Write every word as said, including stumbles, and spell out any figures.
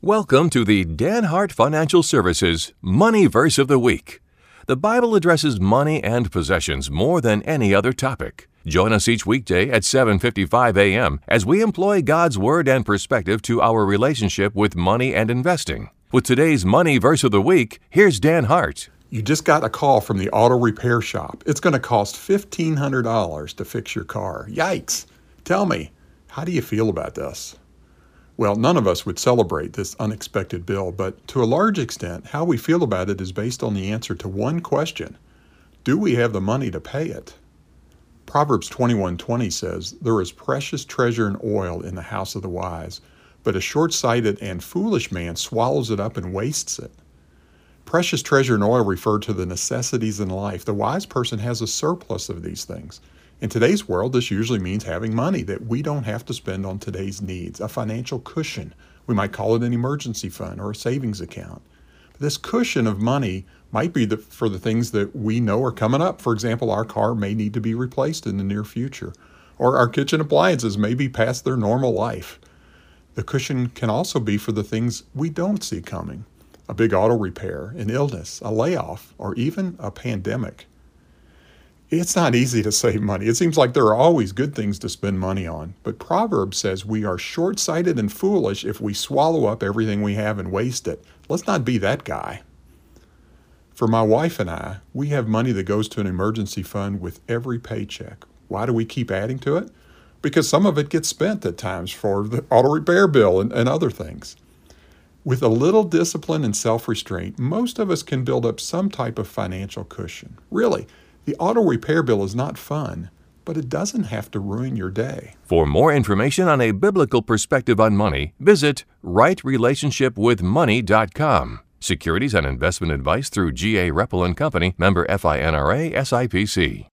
Welcome to the Dan Hart Financial Services Money Verse of the Week. The Bible addresses money and possessions more than any other topic. Join us each weekday at seven fifty-five a.m. as we employ God's Word and perspective to our relationship with money and investing. With today's Money Verse of the Week, here's Dan Hart. You just got a call from the auto repair shop. It's going to cost fifteen hundred dollars to fix your car. Yikes! Tell me, how do you feel about this? Well, none of us would celebrate this unexpected bill, but to a large extent, how we feel about it is based on the answer to one question: do we have the money to pay it? Proverbs twenty-one twenty says, "There is precious treasure and oil in the house of the wise, but a short-sighted and foolish man swallows it up and wastes it." Precious treasure and oil refer to the necessities in life. The wise person has a surplus of these things. In today's world, this usually means having money that we don't have to spend on today's needs, a financial cushion. We might call it an emergency fund or a savings account. But this cushion of money might be the, for the things that we know are coming up. For example, our car may need to be replaced in the near future, or our kitchen appliances may be past their normal life. The cushion can also be for the things we don't see coming: a big auto repair, an illness, a layoff, or even a pandemic. It's not easy to save money. It seems like there are always good things to spend money on. But Proverbs says we are short-sighted and foolish if we swallow up everything we have and waste it. Let's not be that guy. For my wife and I, we have money that goes to an emergency fund with every paycheck. Why do we keep adding to it? Because some of it gets spent at times for the auto repair bill and, and other things. With a little discipline and self-restraint, most of us can build up some type of financial cushion. Really, the auto repair bill is not fun, but it doesn't have to ruin your day. For more information on a biblical perspective on money, visit right relationship with money dot com. Securities and investment advice through G A Reppel and Company, member FINRA S I P C.